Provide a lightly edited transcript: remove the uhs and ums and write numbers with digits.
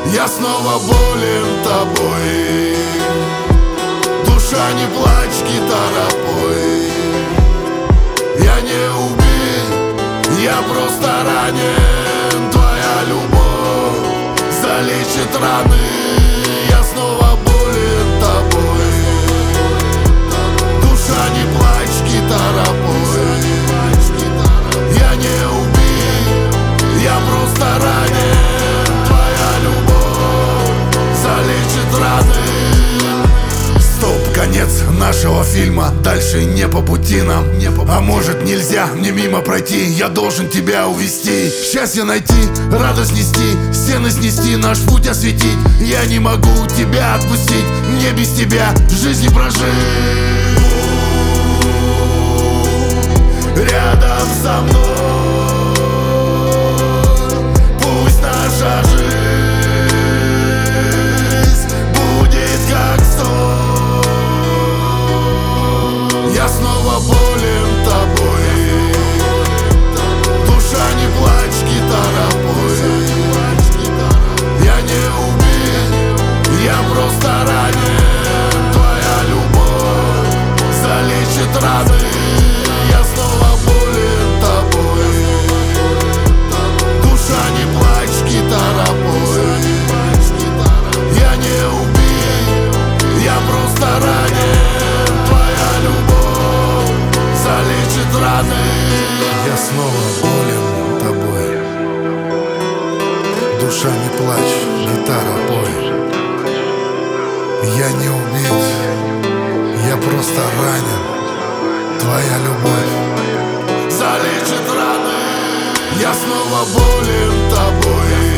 Я снова болен тобой. Душа, не плачь, гитара, пой. Я не убит, я просто ранен. Твоя любовь залечит раны. Я снова болен тобой. Душа, не плачь, гитара, пой. Я не убит, я просто ранен. Твоя любовь залечит раны. Стоп, конец нашего фильма. Дальше не по пути нам. А может, нельзя мне мимо пройти? Я должен тебя увести, счастье найти, радость нести, стены снести, наш путь осветить. Я не могу тебя отпустить, мне без тебя жизни прожить. Рядом со мной пусть наша жизнь будет как сон. Я снова болен тобой. Душа, не плачь, гитара, пой. Я не убит, я просто ранен. Твоя любовь залечит раны. Я снова болен тобой. Душа, не плачь, гитара, пой. Я не убит, я просто ранен. Твоя любовь залечит раны. Я снова болен тобой. Душа, не плачь, гитара, пой. Я не убит, я просто ранен. Твоя любовь залечит раны. Я снова болен тобой.